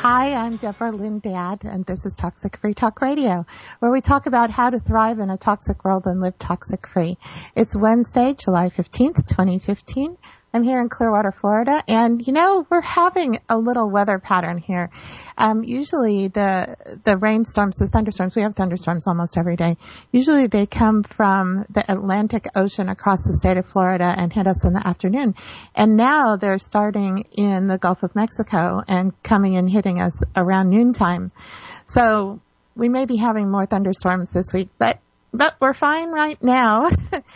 Hi, I'm Deborah Lynn Dad, and this is Toxic Free Talk Radio, where we talk about how to thrive in a toxic world and live toxic free. It's Wednesday, July 15th, 2015. I'm here in Clearwater, Florida, and we're having a little weather pattern here. Usually the rainstorms, the thunderstorms, we have thunderstorms almost every day. Usually they come from the Atlantic Ocean across the state of Florida and hit us in the afternoon. And now they're starting in the Gulf of Mexico and coming and hitting us around noontime. So we may be having more thunderstorms this week, but we're fine right now.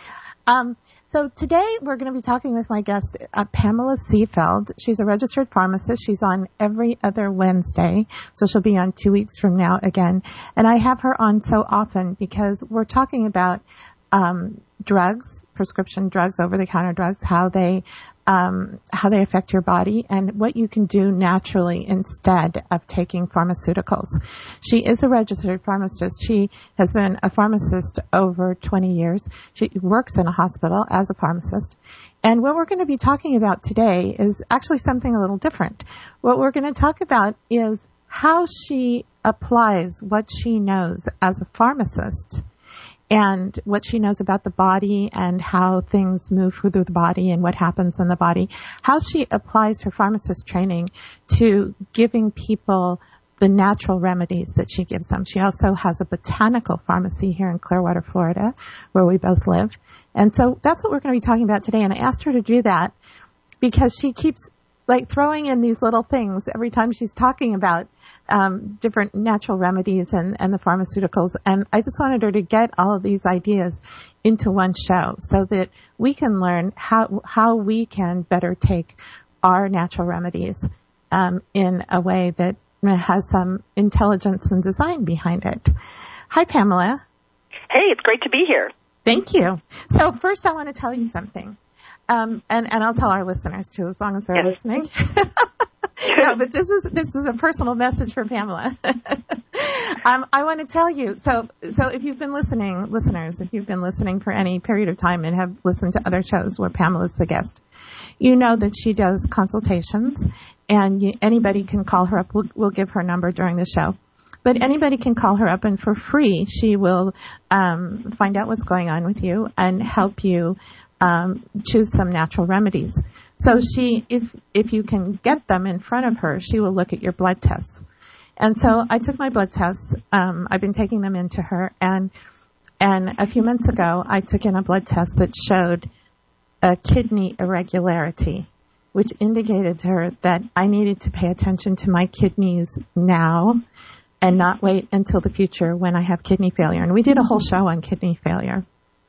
So today we're going to be talking with my guest, Pamela Seefeld. She's a registered pharmacist. She's on every other Wednesday, so she'll be on 2 weeks from now again. And I have her on so often because we're talking about drugs, prescription drugs, over-the-counter drugs, how they affect your body and what you can do naturally instead of taking pharmaceuticals. She is a registered pharmacist. She has been a pharmacist over 20 years. She works in a hospital as a pharmacist. And what we're going to be talking about today is actually something a little different. What we're going to talk about is how she applies what she knows as a pharmacist and what she knows about the body and how things move through the body and what happens in the body, how she applies her pharmacist training to giving people the natural remedies that she gives them. She also has a botanical pharmacy here in Clearwater, Florida, where we both live. And so that's what we're going to be talking about today. And I asked her to do that because she keeps throwing in these little things every time she's talking about different natural remedies and the pharmaceuticals. And I just wanted her to get all of these ideas into one show so that we can learn how we can better take our natural remedies in a way that has some intelligence and design behind it. Hi, Pamela. Hey, it's great to be here. Thank you. So first I want to tell you something. And I'll tell our listeners too, as long as they're listening. No, but this is a personal message for Pamela. I want to tell you, so if you've been listening, listeners, if you've been listening for any period of time and have listened to other shows where Pamela's the guest, you know that she does consultations, and anybody can call her up. We'll give her number during the show. But anybody can call her up, and for free, she will find out what's going on with you and help you choose some natural remedies. So if you can get them in front of her, she will look at your blood tests. And so I took my blood tests. I've been taking them into her, and a few months ago, I took in a blood test that showed a kidney irregularity, which indicated to her that I needed to pay attention to my kidneys now and not wait until the future when I have kidney failure. And we did a whole show on kidney failure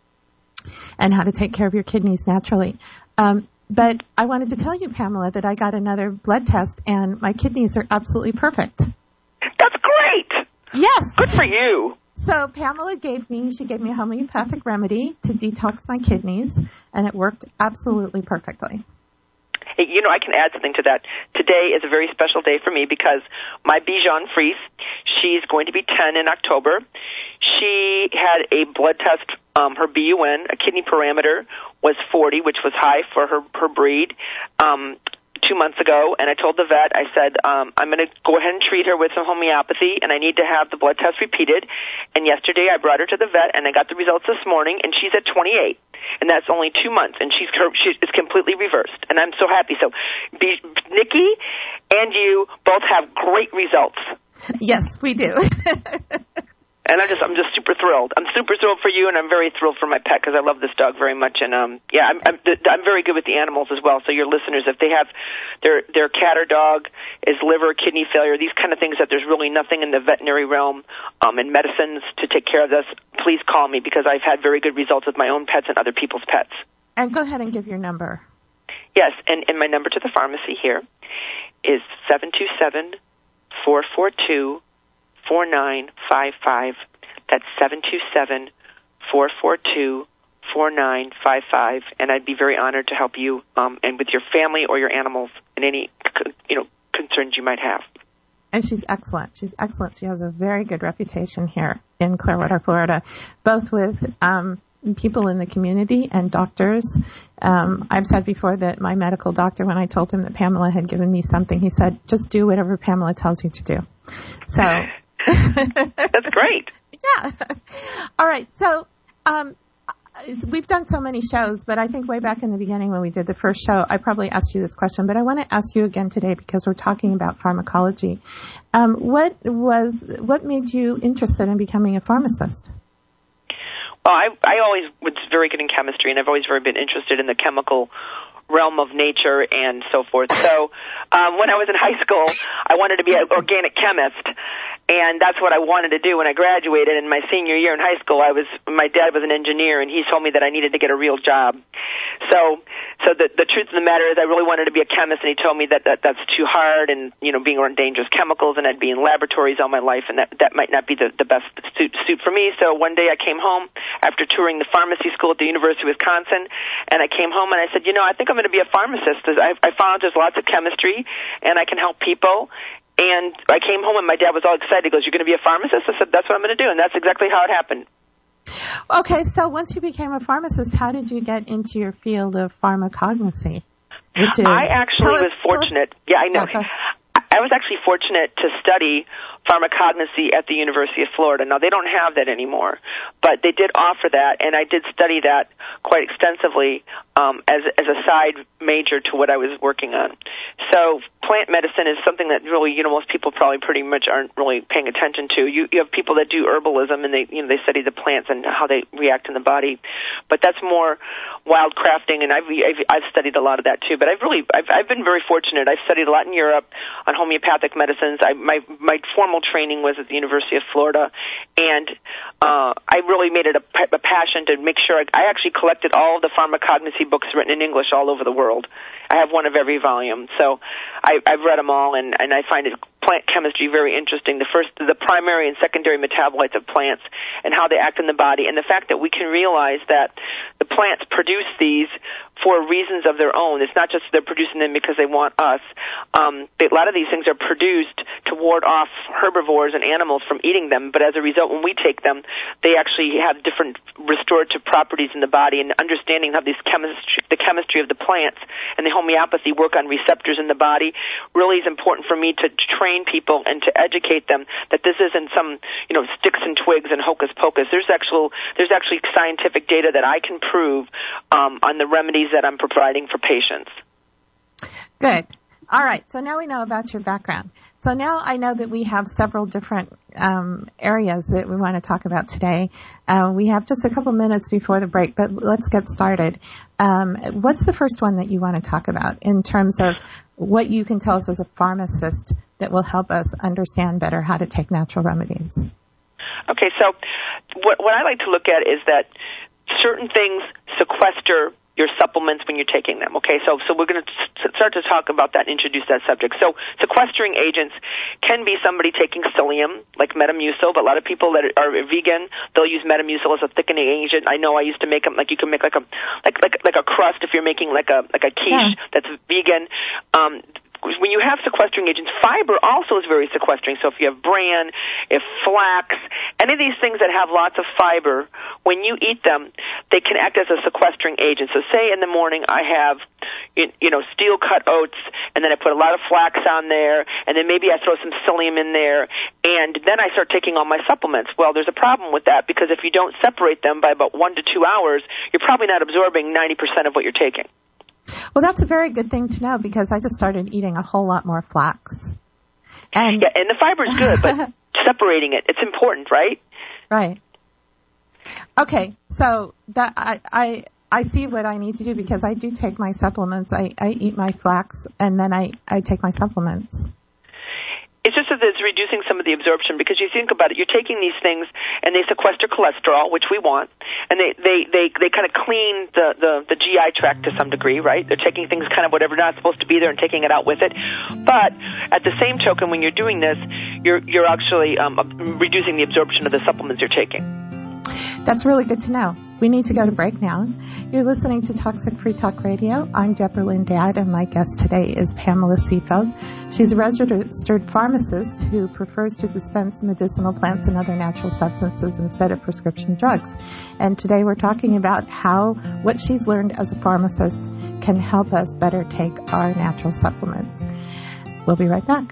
and how to take care of your kidneys naturally. But I wanted to tell you, Pamela, that I got another blood test, and my kidneys are absolutely perfect. That's great! Yes. Good for you. So Pamela gave me a homeopathic remedy to detox my kidneys, and it worked absolutely perfectly. Hey, I can add something to that. Today is a very special day for me because my Bijan Fries, she's going to be 10 in October. She had a blood test, her BUN, a kidney parameter, was 40, which was high for her breed, 2 months ago. And I told the vet, I said, I'm going to go ahead and treat her with some homeopathy, and I need to have the blood test repeated. And yesterday I brought her to the vet, and I got the results this morning, and she's at 28. And that's only 2 months, and she is completely reversed. And I'm so happy. So Nikki and you both have great results. Yes, we do. And I'm just super thrilled. I'm super thrilled for you, and I'm very thrilled for my pet because I love this dog very much. And I'm very good with the animals as well. So your listeners, if they have their cat or dog is liver, kidney failure, these kind of things that there's really nothing in the veterinary realm and medicines to take care of this, please call me because I've had very good results with my own pets and other people's pets. And go ahead and give your number. Yes, and my number to the pharmacy here is 727-442-4955. That's 727-442-4955. And I'd be very honored to help you and with your family or your animals in any concerns you might have. And she's excellent. She's excellent. She has a very good reputation here in Clearwater, Florida, both with people in the community and doctors. I've said before that my medical doctor, when I told him that Pamela had given me something, he said, just do whatever Pamela tells you to do. So that's great. Yeah. All right. So we've done so many shows, but I think way back in the beginning when we did the first show, I probably asked you this question, but I want to ask you again today because we're talking about pharmacology. What made you interested in becoming a pharmacist? Well, I always was very good in chemistry, and I've always been interested in the chemical realm of nature and so forth. So when I was in high school, I wanted to be an organic chemist, and that's what I wanted to do when I graduated. In my senior year in high school, my dad was an engineer, and he told me that I needed to get a real job. So the truth of the matter is I really wanted to be a chemist, and he told me that that's too hard and, being around dangerous chemicals, and I'd be in laboratories all my life, and that might not be the best suit for me. So one day I came home after touring the pharmacy school at the University of Wisconsin, and I came home and I said, I think I'm going to be a pharmacist. I found there's lots of chemistry, and I can help people. And I came home, and my dad was all excited. He goes, "You're going to be a pharmacist?" I said, "That's what I'm going to do," and that's exactly how it happened. Okay, so once you became a pharmacist, how did you get into your field of pharmacognosy? I actually was fortunate. Yeah, I know. I was actually fortunate to study pharmacognosy at the University of Florida. Now, they don't have that anymore, but they did offer that, and I did study that quite extensively as a side major to what I was working on. So plant medicine is something that really, most people probably pretty much aren't really paying attention to. You have people that do herbalism, and they study the plants and how they react in the body, but that's more wild crafting, and I've studied a lot of that too. But I've been very fortunate. I've studied a lot in Europe on homeopathic medicines. My formal training was at the University of Florida, and I really made it a passion to make sure I actually collected all of the pharmacognosy books written in English all over the world. I have one of every volume, so I've read them all, and I find plant chemistry very interesting. The primary and secondary metabolites of plants and how they act in the body, and the fact that we can realize that the plants produce these for reasons of their own. It's not just they're producing them because they want us. A lot of these things are produced to ward off herbivores and animals from eating them, but as a result, when we take them, they actually have different restorative properties in the body, and understanding how the chemistry of the plants and the homeopathy work on receptors in the body really is important for me to train people and to educate them that this isn't some, sticks and twigs and hocus pocus. There's actually scientific data that I can prove on the remedies that I'm providing for patients. Good. All right. So now we know about your background. So now I know that we have several different areas that we want to talk about today. We have just a couple minutes before the break, but let's get started. What's the first one that you want to talk about in terms of what you can tell us as a pharmacist that will help us understand better how to take natural remedies? Okay. So what I like to look at is that certain things sequester your supplements when you're taking them, okay? So we're going to start to talk about that and introduce that subject. So sequestering agents can be somebody taking psyllium, like Metamucil, but a lot of people that are vegan, they'll use Metamucil as a thickening agent. I know I used to make them, you can make like a crust if you're making like a quiche that's vegan. When you have sequestering agents, fiber also is very sequestering. So if you have bran, if flax, any of these things that have lots of fiber, when you eat them, they can act as a sequestering agent. So say in the morning I have, steel cut oats, and then I put a lot of flax on there, and then maybe I throw some psyllium in there, and then I start taking all my supplements. Well, there's a problem with that, because if you don't separate them by about 1 to 2 hours, you're probably not absorbing 90% of what you're taking. Well, that's a very good thing to know, because I just started eating a whole lot more flax. And the fiber's good, but separating it's important, right? Right. Okay, so that I see what I need to do, because I do take my supplements. I eat my flax, and then I take my supplements. It's just that it's reducing some of the absorption, because you think about it, you're taking these things and they sequester cholesterol, which we want, and they kind of clean the GI tract to some degree, right? They're taking things kind of whatever not supposed to be there and taking it out with it. But at the same token, when you're doing this, you're actually reducing the absorption of the supplements you're taking. That's really good to know. We need to go to break now. You're listening to Toxic Free Talk Radio. I'm Deborah Lynn Dad, and my guest today is Pamela Seefeld. She's a registered pharmacist who prefers to dispense medicinal plants and other natural substances instead of prescription drugs. And today we're talking about how what she's learned as a pharmacist can help us better take our natural supplements. We'll be right back.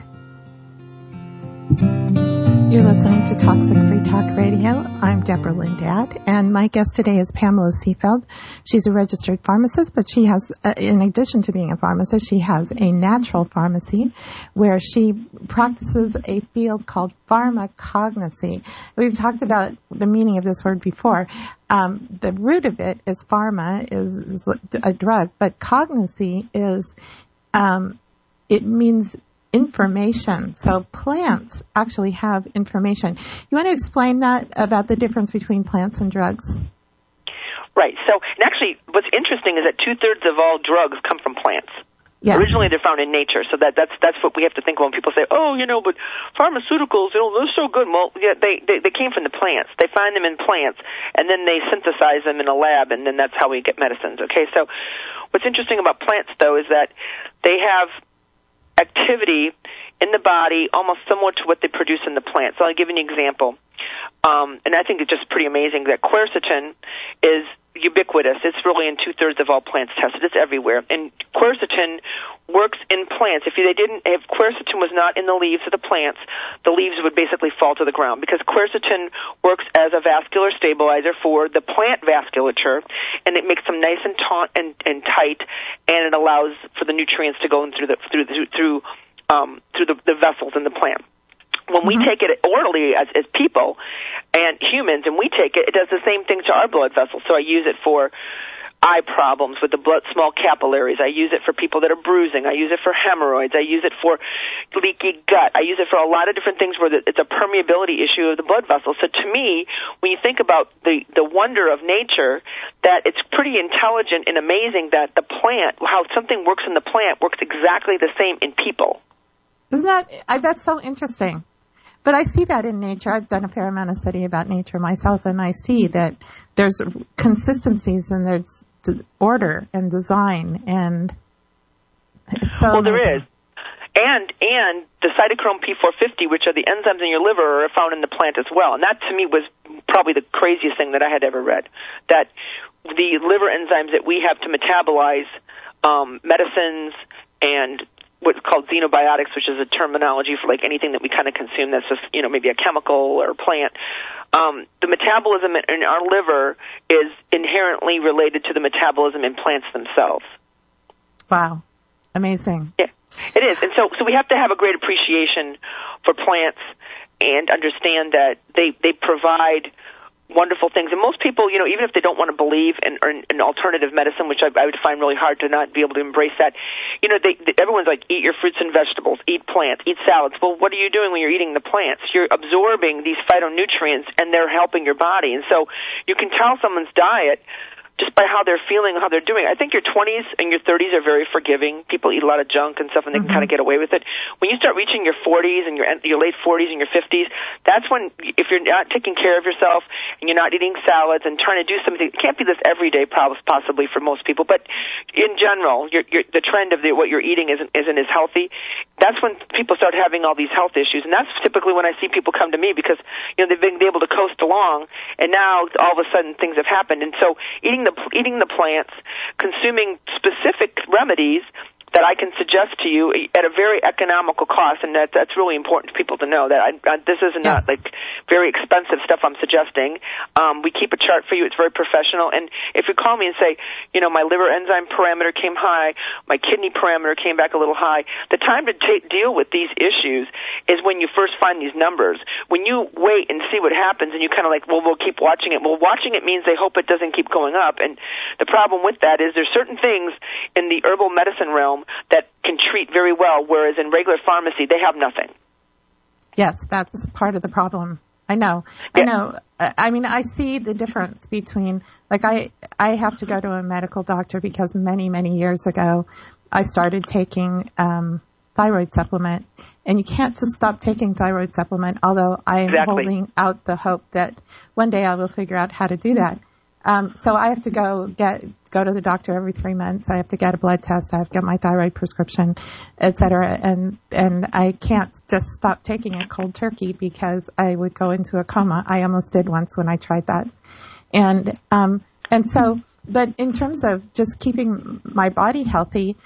You're listening to Toxic Free Talk Radio. I'm Deborah Lynn Dad, and my guest today is Pamela Seefeld. She's a registered pharmacist, but she has, in addition to being a pharmacist, she has a natural pharmacy where she practices a field called pharmacognosy. We've talked about the meaning of this word before. The root of it is pharma, is a drug, but cognosy is, it means information. So plants actually have information. You want to explain that about the difference between plants and drugs? Right. So, and actually, what's interesting is that 2/3 of all drugs come from plants. Yes. Originally, they're found in nature, so that's what we have to think of when people say, "Oh, but pharmaceuticals, they're so good." Well, yeah, they came from the plants. They find them in plants, and then they synthesize them in a lab, and then that's how we get medicines. Okay. So, what's interesting about plants, though, is that they have activity in the body almost similar to what they produce in the plant. So I'll give you an example. And I think it's just pretty amazing that quercetin is ubiquitous. It's really in 2/3 of all plants tested. It's everywhere. And quercetin works in plants. If quercetin was not in the leaves of the plants, the leaves would basically fall to the ground because quercetin works as a vascular stabilizer for the plant vasculature, and it makes them nice and taut and tight, and it allows for the nutrients to go in through the vessels in the plant. When we take it orally as people and humans, and we take it, it does the same thing to our blood vessels. So I use it for eye problems with the small capillaries. I use it for people that are bruising. I use it for hemorrhoids. I use it for leaky gut. I use it for a lot of different things where it's a permeability issue of the blood vessels. So to me, when you think about the wonder of nature, that it's pretty intelligent and amazing that the plant, how something works in the plant, works exactly the same in people. That's so interesting. But I see that in nature. I've done a fair amount of study about nature myself, and I see that there's consistencies and there's order and design, and it's so there is. And the cytochrome P450, which are the enzymes in your liver, are found in the plant as well. And that, to me, was probably the craziest thing that I had ever read, that the liver enzymes that we have to metabolize medicines and what's called xenobiotics, which is a terminology for like anything that we kind of consume that's just, maybe a chemical or a plant. The metabolism in our liver is inherently related to the metabolism in plants themselves. Wow. Amazing. Yeah, it is. And so we have to have a great appreciation for plants and understand that they provide wonderful things. And most people, even if they don't want to believe in alternative medicine, which I would find really hard to not be able to embrace that, everyone's like, eat your fruits and vegetables, eat plants, eat salads. Well, what are you doing when you're eating the plants? You're absorbing these phytonutrients, and they're helping your body. And so you can tell someone's diet just by how they're feeling, how they're doing. I think your 20s and your 30s are very forgiving. People eat a lot of junk and stuff, and they can kind of get away with it. When you start reaching your 40s and your late 40s and your 50s, that's when, if you're not taking care of yourself and you're not eating salads and trying to do something, it can't be this everyday possibly for most people, but in general, the trend of what you're eating isn't as healthy. That's when people start having all these health issues, and that's typically when I see people come to me because they've been able to coast along, and now all of a sudden things have happened. And so eating the plants, consuming specific remedies that I can suggest to you at a very economical cost, and that's really important to people to know that this is not like very expensive stuff I'm suggesting. We keep a chart for you. It's very professional. And if you call me and say, my liver enzyme parameter came high, my kidney parameter came back a little high, the time to deal with these issues is when you first find these numbers. When you wait and see what happens and you kind of like, well, we'll keep watching it. Well, watching it means they hope it doesn't keep going up. And the problem with that is there's certain things in the herbal medicine realm that can treat very well, whereas in regular pharmacy, they have nothing. Yes, that's part of the problem. I know. I mean, I see the difference between, like, I have to go to a medical doctor because many, many years ago, I started taking thyroid supplement, and you can't just stop taking thyroid supplement, although I am holding out the hope that one day I will figure out how to do that. So I have to go to the doctor every 3 months. I have to get a blood test. I have to get my thyroid prescription, et cetera. And I can't just stop taking it cold turkey because I would go into a coma. I almost did once when I tried that. And so, but in terms of just keeping my body healthy,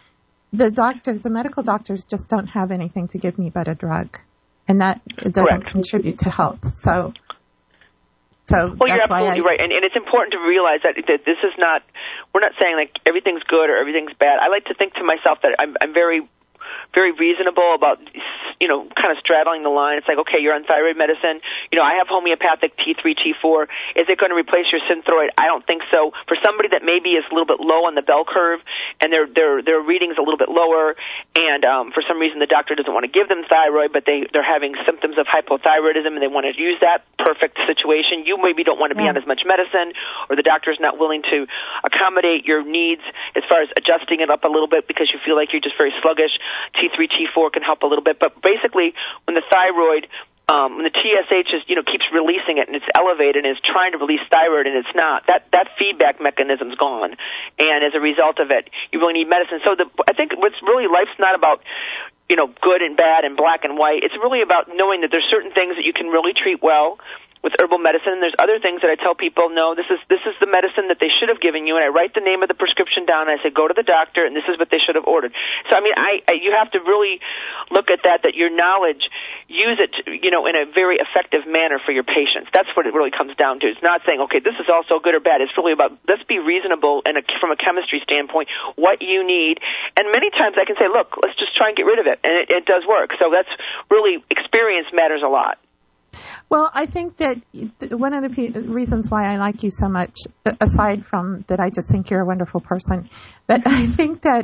the medical doctors just don't have anything to give me but a drug. And that it doesn't contribute to health. So well, you're absolutely right, and it's important to realize that this is not. We're not saying like everything's good or everything's bad. I like to think to myself that I'm very, very reasonable about, kind of straddling the line. It's like, okay, you're on thyroid medicine. I have homeopathic T3, T4. Is it going to replace your Synthroid? I don't think so. For somebody that maybe is a little bit low on the bell curve and their reading's a little bit lower, and for some reason the doctor doesn't want to give them thyroid, but they're having symptoms of hypothyroidism and they want to use that, perfect situation. You maybe don't want to be on as much medicine, or the doctor's not willing to accommodate your needs as far as adjusting it up a little bit because you feel like you're just very sluggish. T3, T4 can help a little bit, but basically when the thyroid, when the TSH is, keeps releasing it and it's elevated and it's trying to release thyroid and it's not, that feedback mechanism's gone. And as a result of it, you really need medicine. So I think what's really, life's not about, good and bad and black and white. It's really about knowing that there's certain things that you can really treat well with herbal medicine. There's other things that I tell people, no, this is the medicine that they should have given you, and I write the name of the prescription down, and I say, go to the doctor, and this is what they should have ordered. So, I mean, you have to really look at that your knowledge, use it, in a very effective manner for your patients. That's what it really comes down to. It's not saying, okay, this is also good or bad. It's really about, let's be reasonable and from a chemistry standpoint, what you need. And many times I can say, look, let's just try and get rid of it, and it does work. So that's really, experience matters a lot. Well, I think that one of the reasons why I like you so much, aside from that I just think you're a wonderful person, but I think that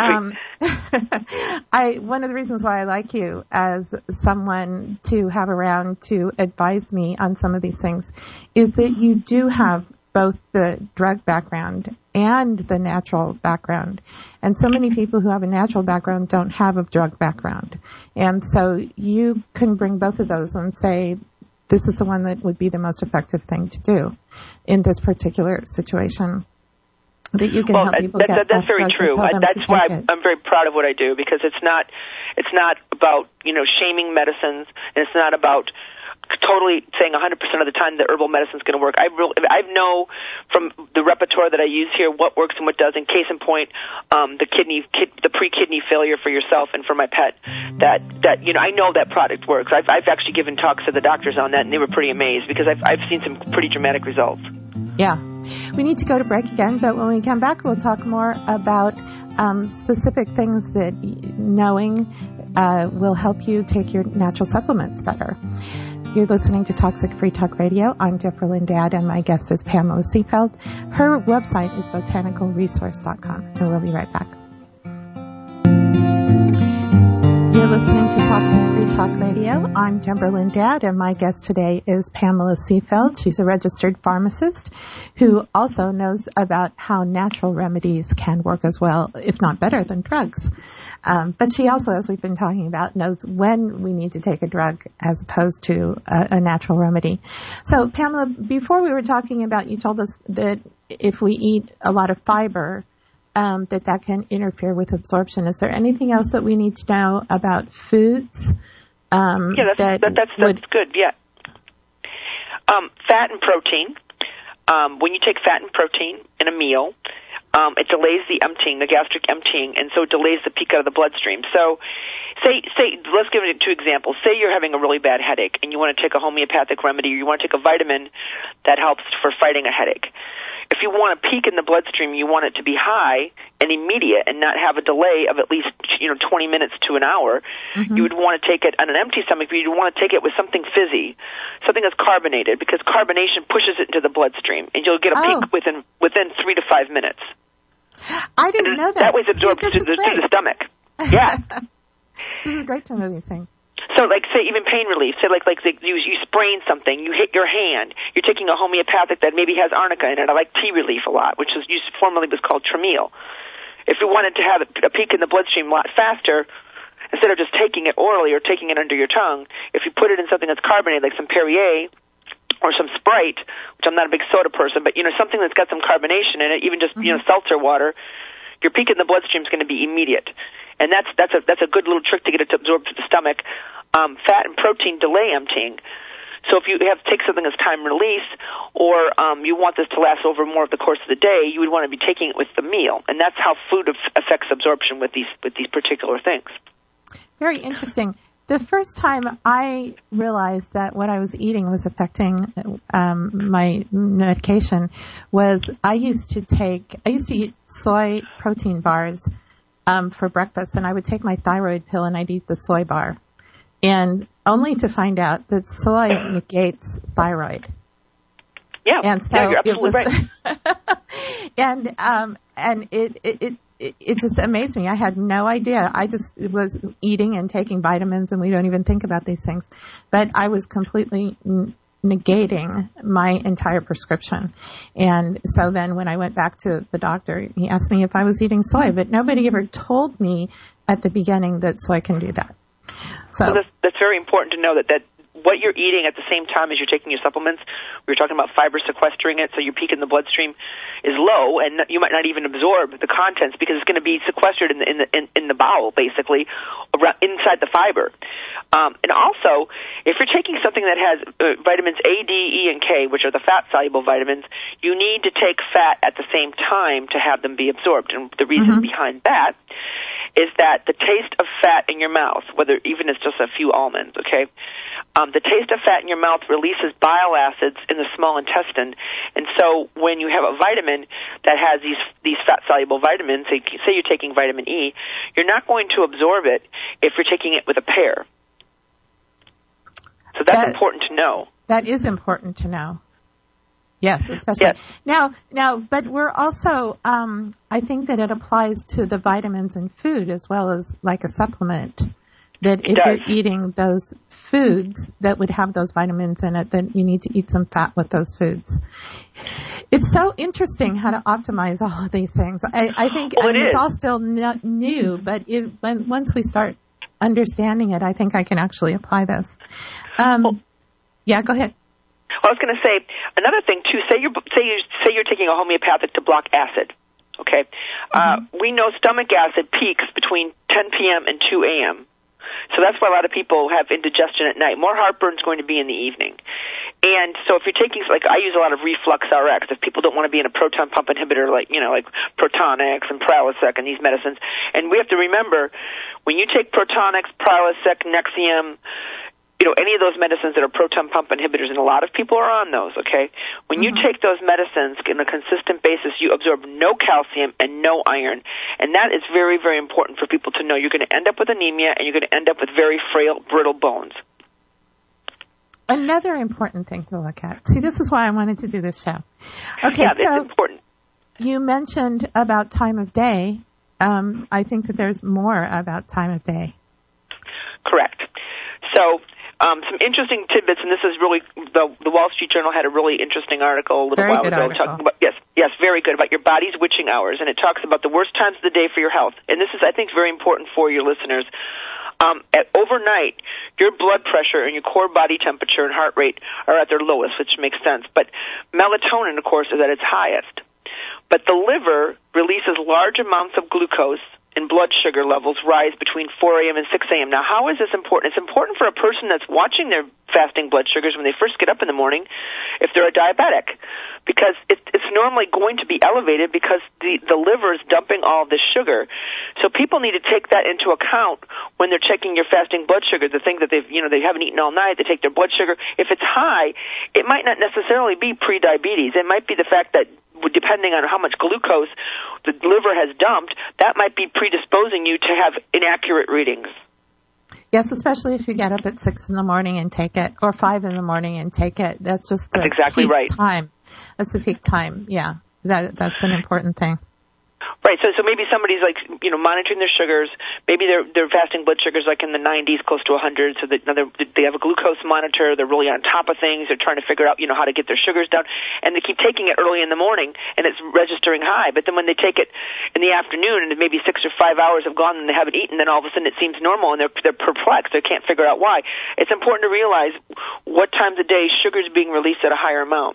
one of the reasons why I like you as someone to have around to advise me on some of these things is that you do have both the drug background and the natural background. And so many people who have a natural background don't have a drug background. And so you can bring both of those and say, this is the one that would be the most effective thing to do in this particular situation. That you can help people get that's very true. That's why I'm very proud of what I do, because it's not about shaming medicines, and it's not about totally saying 100% of the time that herbal medicine is going to work. I know from the repertoire that I use here what works and what doesn't. Case in point, the pre-kidney failure for yourself and for my pet. That I know that product works. I've actually given talks to the doctors on that, and they were pretty amazed because I've seen some pretty dramatic results. Yeah, we need to go to break again, but when we come back, we'll talk more about specific things that knowing will help you take your natural supplements better. You're listening to Toxic Free Talk Radio. I'm Deborah Lindad, and my guest is Pamela Seefeld. Her website is botanicalresource.com, and we'll be right back. You're listening to Toxic Free Talk Radio. I'm Deborah Lindad, and my guest today is Pamela Seefeld. She's a registered pharmacist who also knows about how natural remedies can work as well, if not better, than drugs. But she also, as we've been talking about, knows when we need to take a drug as opposed to a natural remedy. So, Pamela, before we were talking about, you told us that if we eat a lot of fiber, that can interfere with absorption. Is there anything else that we need to know about foods? That's good. Yeah. Fat and protein. When you take fat and protein in a meal, it delays the gastric emptying, and so it delays the peak out of the bloodstream. So, say, let's give it 2 examples. Say you're having a really bad headache, and you want to take a homeopathic remedy, or you want to take a vitamin that helps for fighting a headache. If you want a peak in the bloodstream, you want it to be high and immediate and not have a delay of at least 20 minutes to an hour. Mm-hmm. You would want to take it on an empty stomach, but you'd want to take it with something fizzy, something that's carbonated, because carbonation pushes it into the bloodstream, and you'll get a peak within 3 to 5 minutes. I didn't know that. That way it's absorbed to the stomach. Yeah. This is great to know these things. So, say even pain relief. Say, you sprain something, you hit your hand. You're taking a homeopathic that maybe has arnica in it. I like tea relief a lot, which formerly was called Tramiel. If you wanted to have a peak in the bloodstream a lot faster, instead of just taking it orally or taking it under your tongue, if you put it in something that's carbonated, like some Perrier or some Sprite, which I'm not a big soda person, but, something that's got some carbonation in it, even just, seltzer water, your peak in the bloodstream is going to be immediate. And that's a good little trick to get it to absorb to the stomach. Fat and protein delay emptying. So if you have to take something that's time release, or you want this to last over more of the course of the day, you would want to be taking it with the meal, and that's how food affects absorption with these particular things. Very interesting. The first time I realized that what I was eating was affecting my medication was I used to eat soy protein bars for breakfast, and I would take my thyroid pill and I'd eat the soy bar. And only to find out that soy negates thyroid. Yeah, and so you're absolutely right. and it just amazed me. I had no idea. I just was eating and taking vitamins, and we don't even think about these things. But I was completely negating my entire prescription. And so then when I went back to the doctor, he asked me if I was eating soy, but nobody ever told me at the beginning that soy can do that. So that's very important to know that what you're eating at the same time as you're taking your supplements, we were talking about fiber sequestering it, so your peak in the bloodstream is low, and you might not even absorb the contents because it's going to be sequestered in the bowel, basically, inside the fiber. And also, if you're taking something that has vitamins A, D, E, and K, which are the fat-soluble vitamins, you need to take fat at the same time to have them be absorbed. And the reason behind that is that the taste of fat in your mouth, whether even it's just a few almonds, okay, the taste of fat in your mouth releases bile acids in the small intestine. And so when you have a vitamin that has these fat-soluble vitamins, say you're taking vitamin E, you're not going to absorb it if you're taking it with a pear. So that's important to know. That is important to know. Yes, especially. Yes. Now, but we're also, I think that it applies to the vitamins in food as well as like a supplement. That if you're eating those foods that would have those vitamins in it, then you need to eat some fat with those foods. It's so interesting how to optimize all of these things. I think it's all still new, but once we start understanding it, I think I can actually apply this. Yeah, go ahead. I was going to say another thing too. Say you're taking a homeopathic to block acid. Okay, we know stomach acid peaks between 10 p.m. and 2 a.m. So that's why a lot of people have indigestion at night. More heartburn is going to be in the evening. And so if you're taking, like I use a lot of Reflux RX, if people don't want to be in a proton pump inhibitor like Protonix and Prilosec and these medicines. And we have to remember, when you take Protonix, Prilosec, Nexium, any of those medicines that are proton pump inhibitors, and a lot of people are on those, okay? When you take those medicines on a consistent basis, you absorb no calcium and no iron. And that is very, very important for people to know. You're going to end up with anemia, and you're going to end up with very frail, brittle bones. Another important thing to look at. See, this is why I wanted to do this show. Okay, yeah, so it's important. You mentioned about time of day. I think that there's more about time of day. Correct. So some interesting tidbits, and this is really, the Wall Street Journal had a really interesting article a little while ago talking about, yes, very good, about your body's witching hours, and it talks about the worst times of the day for your health. And this is, I think, very important for your listeners. At overnight, your blood pressure and your core body temperature and heart rate are at their lowest, which makes sense. But melatonin, of course, is at its highest. But the liver releases large amounts of glucose, and blood sugar levels rise between 4 a.m. and 6 a.m. Now, how is this important? It's important for a person that's watching their fasting blood sugars when they first get up in the morning, if they're a diabetic, because it's normally going to be elevated because the liver is dumping all of this sugar. So people need to take that into account when they're checking your fasting blood sugar, the thing that they haven't eaten all night, they take their blood sugar. If it's high, it might not necessarily be pre-diabetes. It might be the fact that depending on how much glucose the liver has dumped, that might be predisposing you to have inaccurate readings. Yes, especially if you get up at 6 in the morning and take it, or 5 in the morning and take it. That's just the exactly peak right. time. That's the peak time. Yeah, that's an important thing. Right. So maybe somebody's like, monitoring their sugars. Maybe their fasting blood sugars like in the 90s, close to 100. So that they have a glucose monitor. They're really on top of things. They're trying to figure out, how to get their sugars down. And they keep taking it early in the morning, and it's registering high. But then when they take it in the afternoon, and maybe 6 or 5 hours have gone and they haven't eaten, then all of a sudden it seems normal, and they're perplexed. They can't figure out why. It's important to realize what times a day sugar is being released at a higher amount.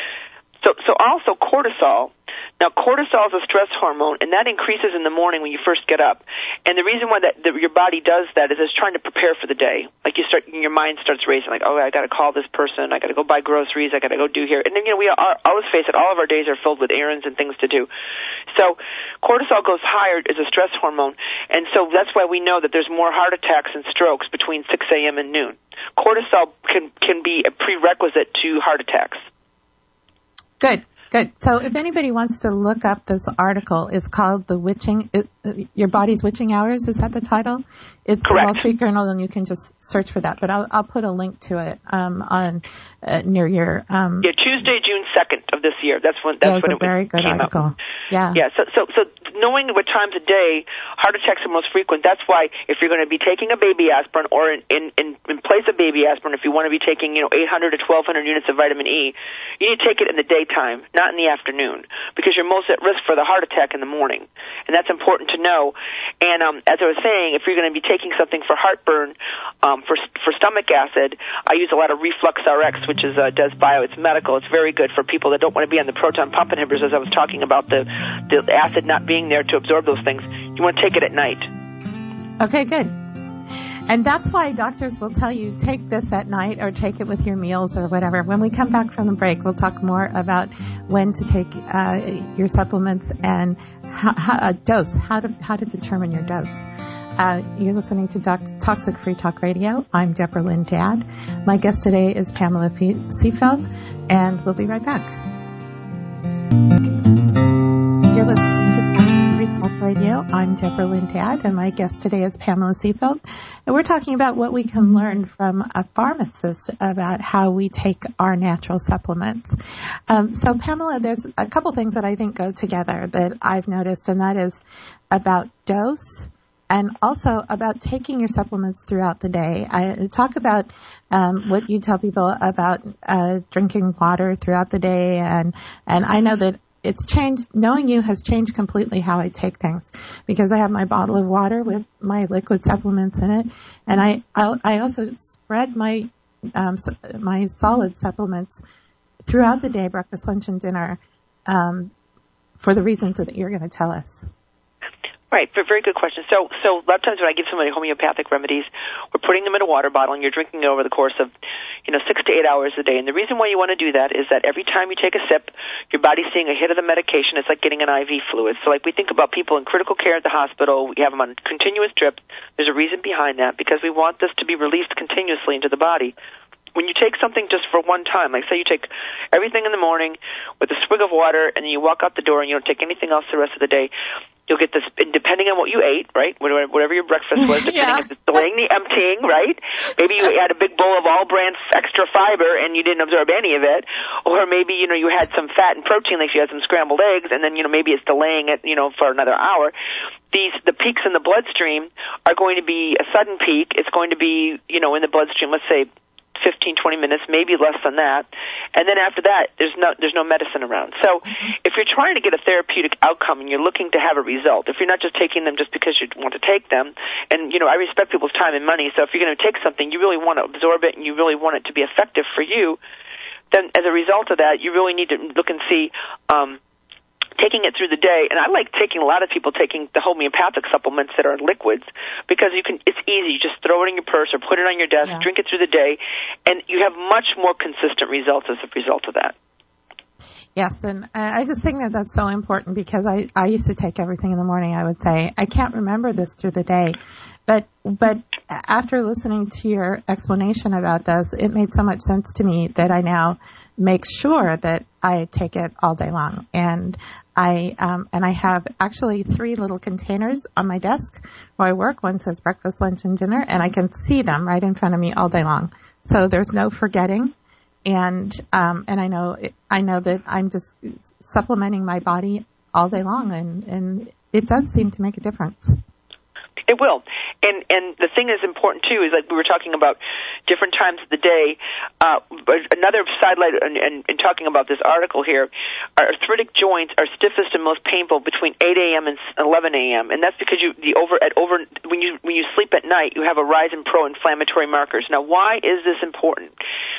So also cortisol. Now, cortisol is a stress hormone, and that increases in the morning when you first get up. And the reason why your body does that is it's trying to prepare for the day. Like your mind starts racing, like, oh, I got to call this person, I got to go buy groceries, I got to go do here. And then, we always face it, all of our days are filled with errands and things to do. So cortisol goes higher as a stress hormone, and so that's why we know that there's more heart attacks and strokes between 6 a.m. and noon. Cortisol can be a prerequisite to heart attacks. Good. So if anybody wants to look up this article, it's called Your Body's Witching Hours. Is that the title? It's Correct. The Wall Street Journal, and you can just search for that. But I'll put a link to it on near your. Tuesday, June 2nd of this year. That's when it was a it very good article. Out. Yeah. Yeah. So knowing what times a day heart attacks are most frequent, that's why if you're going to be taking a baby aspirin, or in place of baby aspirin, if you want to be taking 800 to 1,200 units of vitamin E, you need to take it in the daytime, not in the afternoon, because you're most at risk for the heart attack in the morning, and that's important to know. And as I was saying, if you're going to be taking something for heartburn, for stomach acid, I use a lot of Reflux RX, which is Des Bio. It's medical. It's very good for people that don't want to be on the proton pump inhibitors, as I was talking about the acid not being there to absorb those things. You want to take it at night. Okay, good. And that's why doctors will tell you, take this at night or take it with your meals or whatever. When we come back from the break, we'll talk more about when to take your supplements and how to determine your dose. You're listening to Toxic Free Talk Radio. I'm Deborah Lynn Dad. My guest today is Pamela Seefeld, and we'll be right back. You're listening to Toxic Free Talk Radio. I'm Deborah Lynn Dad, and my guest today is Pamela Seefeld. And we're talking about what we can learn from a pharmacist about how we take our natural supplements. So, Pamela, there's a couple things that I think go together that I've noticed, and that is about dose and also about taking your supplements throughout the day. I talk about what you tell people about drinking water throughout the day, and I know that it's changed. Knowing you has changed completely how I take things, because I have my bottle of water with my liquid supplements in it, and I also spread my my solid supplements throughout the day, breakfast, lunch, and dinner, for the reasons that you're going to tell us. Right, very good question. So a lot of times when I give somebody homeopathic remedies, we're putting them in a water bottle, and you're drinking it over the course of 6 to 8 hours a day. And the reason why you want to do that is that every time you take a sip, your body's seeing a hit of the medication. It's like getting an IV fluid. So like we think about people in critical care at the hospital, we have them on continuous drip. There's a reason behind that, because we want this to be released continuously into the body. When you take something just for one time, like say you take everything in the morning with a swig of water, and then you walk out the door and you don't take anything else the rest of the day, you'll get this, depending on what you ate, right, whatever your breakfast was, depending if it's delaying the emptying, right? Maybe you had a big bowl of all brands extra fiber and you didn't absorb any of it, or maybe, you had some fat and protein, like you had some scrambled eggs, and then, maybe it's delaying it, for another hour. The peaks in the bloodstream are going to be a sudden peak. It's going to be, in the bloodstream, let's say 15, 20 minutes, maybe less than that. And then after that, there's no medicine around. So if you're trying to get a therapeutic outcome and you're looking to have a result, if you're not just taking them just because you want to take them, and, I respect people's time and money, so if you're going to take something, you really want to absorb it and you really want it to be effective for you, then as a result of that, you really need to look and see taking it through the day. And I like a lot of people taking the homeopathic supplements that are liquids, because it's easy. You just throw it in your purse or put it on your desk, drink it through the day, and you have much more consistent results as a result of that. Yes, and I just think that that's so important, because I used to take everything in the morning. I would say, I can't remember this through the day, but after listening to your explanation about this, it made so much sense to me that I now make sure that I take it all day long. And I have actually 3 little containers on my desk where I work. One says breakfast, lunch, and dinner, and I can see them right in front of me all day long. So there's no forgetting. And I know that I'm just supplementing my body all day long, and it does seem to make a difference. It will. And the thing that's important, too, is like we were talking about different times of the day. Another sidelight in talking about this article here, arthritic joints are stiffest and most painful between 8 a.m. and 11 a.m. And that's because when you sleep at night, you have a rise in pro-inflammatory markers. Now, why is this important?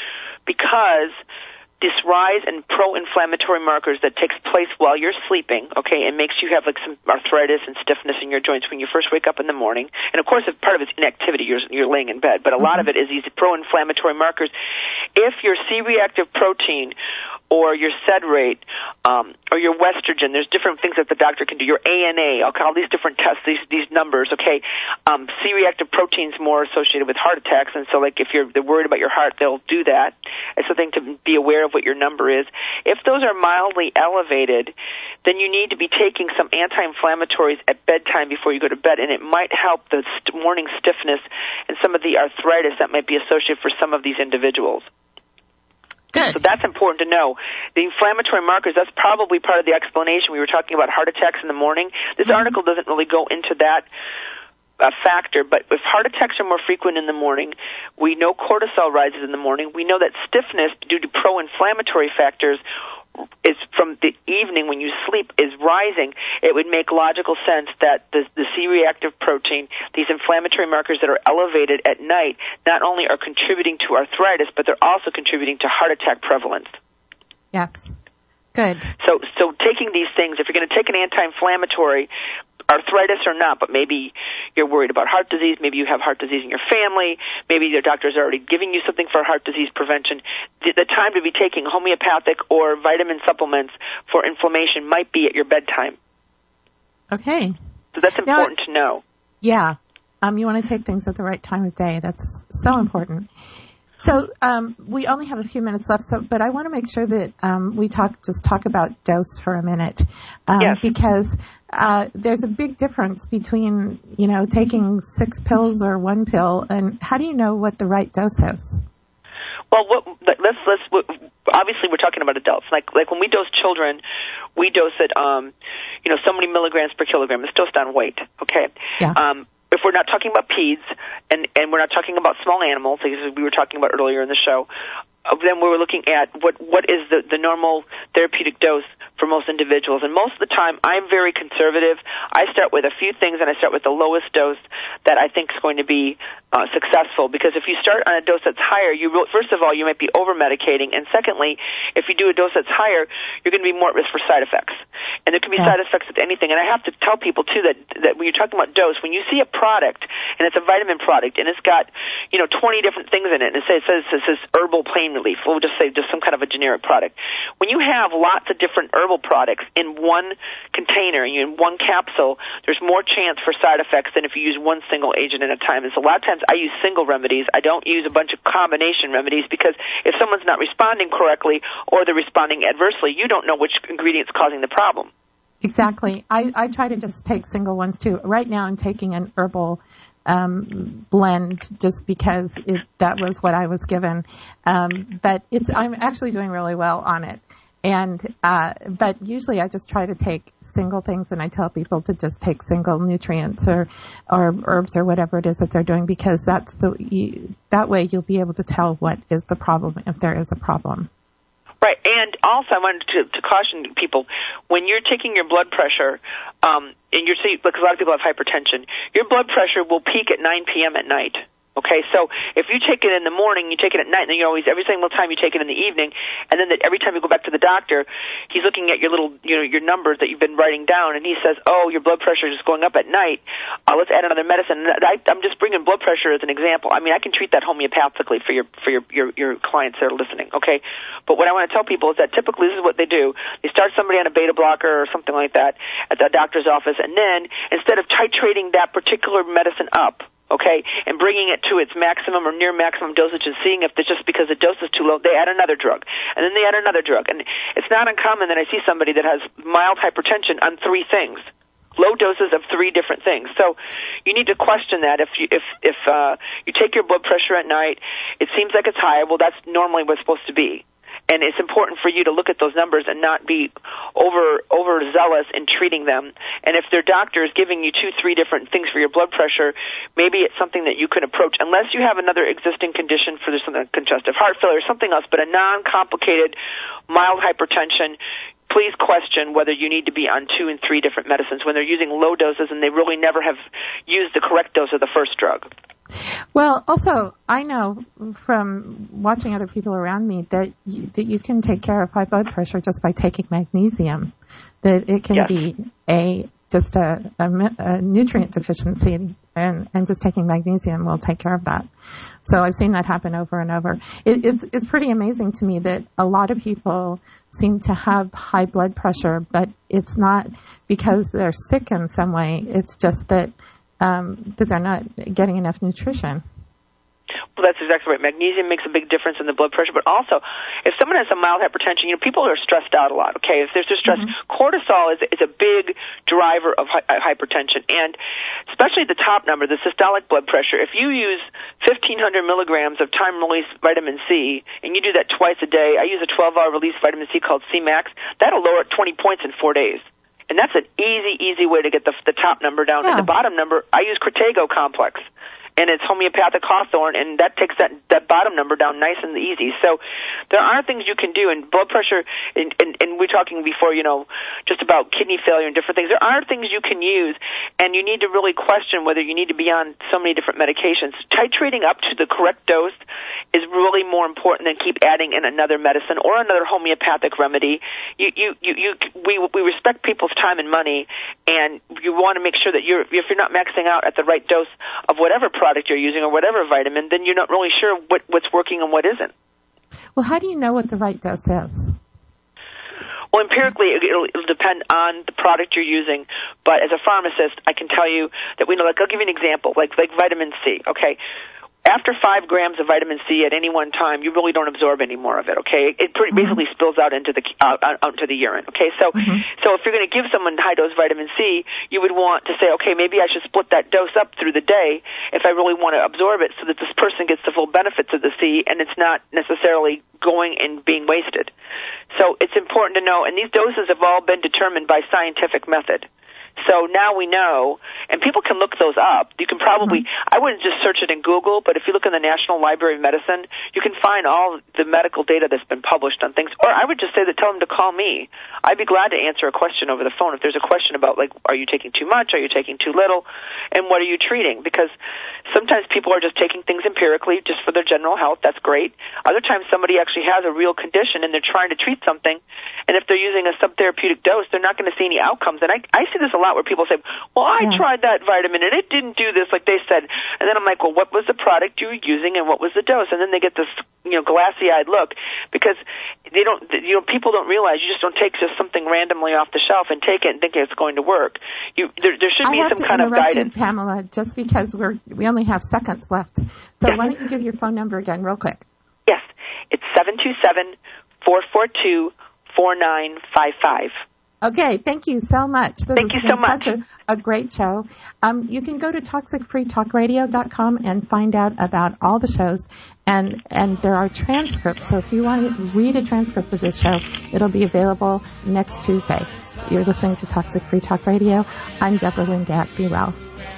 Because this rise in pro-inflammatory markers that takes place while you're sleeping, okay, and makes you have like some arthritis and stiffness in your joints when you first wake up in the morning. And of course, if part of it's inactivity, you're laying in bed, but a lot of it is these pro-inflammatory markers. If your C-reactive protein or your sed rate or your Westrogen, there's different things that the doctor can do. Your ANA, I'll call these different tests, these numbers, okay. C-reactive protein's more associated with heart attacks, and so like if they're worried about your heart, they'll do that. It's something to be aware of what your number is. If those are mildly elevated, then you need to be taking some anti-inflammatories at bedtime before you go to bed, and it might help the morning stiffness and some of the arthritis that might be associated for some of these individuals. Good. So that's important to know. The inflammatory markers, that's probably part of the explanation. We were talking about heart attacks in the morning. This article doesn't really go into that factor, but if heart attacks are more frequent in the morning, we know cortisol rises in the morning. We know that stiffness due to pro-inflammatory factors is from the evening when you sleep is rising. It would make logical sense that the C-reactive protein, these inflammatory markers that are elevated at night, not only are contributing to arthritis, but they're also contributing to heart attack prevalence. Yes. Good. So taking these things, if you're going to take an anti-inflammatory, arthritis or not, but maybe you're worried about heart disease, maybe you have heart disease in your family, maybe your doctor's already giving you something for heart disease prevention, the time to be taking homeopathic or vitamin supplements for inflammation might be at your bedtime. Okay. So that's important to know. Yeah. You want to take things at the right time of day. That's so important. So we only have a few minutes left, but I want to make sure that we talk about dose for a minute, yes. Because there's a big difference between taking 6 pills or 1 pill, and how do you know what the right dose is? Well, obviously we're talking about adults. Like when we dose children, we dose it so many milligrams per kilogram. It's dosed on weight. Okay. Yeah. If we're not talking about peds and we're not talking about small animals, as we were talking about earlier in the show, then we're looking at what is the normal therapeutic dose for most individuals. And most of the time, I'm very conservative. I start with a few things, and I start with the lowest dose that I think is going to be successful. Because if you start on a dose that's higher, first of all, you might be over-medicating. And secondly, if you do a dose that's higher, you're going to be more at risk for side effects. And there can be side effects with anything. And I have to tell people, too, that when you're talking about dose, when you see a product, and it's a vitamin product, and it's got 20 different things in it, and it says herbal pain relief, we'll just say just some kind of a generic product. When you have lots of different herbal products in one container, in one capsule, there's more chance for side effects than if you use one single agent at a time. And so a lot of times I use single remedies. I don't use a bunch of combination remedies because if someone's not responding correctly or they're responding adversely, you don't know which ingredient's causing the problem. Exactly. I try to just take single ones too. Right now I'm taking an herbal blend just because that was what I was given. But I'm actually doing really well on it. And, but usually I just try to take single things, and I tell people to just take single nutrients or herbs or whatever it is that they're doing, because that way you'll be able to tell what is the problem if there is a problem. Right, and also I wanted to caution people, when you're taking your blood pressure, and because a lot of people have hypertension, your blood pressure will peak at 9 p.m. at night. Okay, so if you take it in the morning, you take it at night, and then every single time you take it in the evening, and then every time you go back to the doctor, he's looking at your little, your numbers that you've been writing down, and he says, oh, your blood pressure is going up at night. Let's add another medicine. I'm just bringing blood pressure as an example. I mean, I can treat that homeopathically for your clients that are listening. Okay, but what I want to tell people is that typically this is what they do. They start somebody on a beta blocker or something like that at the doctor's office, and then instead of titrating that particular medicine up, okay, and bringing it to its maximum or near maximum dosage and seeing if it's just because the dose is too low, they add another drug, and then they add another drug. And it's not uncommon that I see somebody that has mild hypertension on 3 things, low doses of 3 different things. So you need to question that. If you take your blood pressure at night, it seems like it's high. Well, that's normally what's supposed to be. And it's important for you to look at those numbers and not be overzealous in treating them. And if their doctor is giving you 2-3 different things for your blood pressure, maybe it's something that you can approach, unless you have another existing condition for something like congestive heart failure or something else, but a non-complicated mild hypertension. Please question whether you need to be on 2 and 3 different medicines when they're using low doses and they really never have used the correct dose of the first drug. Well, also, I know from watching other people around me that you can take care of high blood pressure just by taking magnesium. That it can be just a nutrient deficiency, and just taking magnesium will take care of that. So I've seen that happen over and over. It's pretty amazing to me that a lot of people seem to have high blood pressure, but it's not because they're sick in some way. It's just that they're not getting enough nutrition. Well, that's exactly right. Magnesium makes a big difference in the blood pressure, but also, if someone has a mild hypertension, people are stressed out a lot, okay? If there's stress, cortisol is a big driver of hypertension, and especially the top number, the systolic blood pressure. If you use 1,500 milligrams of time-release vitamin C, and you do that twice a day, I use a 12-hour release vitamin C called C-Max, that'll lower it 20 points in 4 days. And that's an easy way to get the top number down. Yeah. And the bottom number, I use Cretago complex. And it's homeopathic hawthorn, and that takes that bottom number down nice and easy. So there are things you can do, and blood pressure, and we're talking before, just about kidney failure and different things. There are things you can use, and you need to really question whether you need to be on so many different medications. Titrating up to the correct dose is really more important than keep adding in another medicine or another homeopathic remedy. We respect people's time and money, and you want to make sure that if you're not maxing out at the right dose of whatever product you're using or whatever vitamin, then you're not really sure what's working and what isn't. Well, how do you know what the right dose is? Well, empirically, it'll depend on the product you're using. But as a pharmacist, I can tell you that we know. I'll give you an example, like vitamin C. Okay. After 5 grams of vitamin C at any one time, you really don't absorb any more of it, okay? It basically spills out into the urine, okay? So if you're going to give someone high-dose vitamin C, you would want to say, okay, maybe I should split that dose up through the day if I really want to absorb it so that this person gets the full benefits of the C and it's not necessarily going and being wasted. So it's important to know, and these doses have all been determined by scientific method. So now we know, and people can look those up. You can probably, I wouldn't just search it in Google, but if you look in the National Library of Medicine, you can find all the medical data that's been published on things. Or I would just say tell them to call me. I'd be glad to answer a question over the phone if there's a question about, are you taking too much, are you taking too little, and what are you treating? Because sometimes people are just taking things empirically just for their general health. That's great. Other times somebody actually has a real condition and they're trying to treat something, and if they're using a subtherapeutic dose, they're not going to see any outcomes. And I see this a lot where people say, well, I tried that vitamin and it didn't do this like they said. And then I'm like, well, what was the product you were using and what was the dose? And then they get this, glassy-eyed look because they don't, people don't realize you just don't take just something randomly off the shelf and take it and think it's going to work. There should be some kind of guidance. You, Pamela, just because we only have seconds left. So why don't you give your phone number again real quick? Yes. It's 727-442-4955. Okay, thank you so much. Thank you so much. Such a great show. You can go to ToxicFreeTalkRadio.com and find out about all the shows, and there are transcripts. So if you want to read a transcript of this show, it'll be available next Tuesday. You're listening to Toxic Free Talk Radio. I'm Deborah Lynn Gatt. Be well.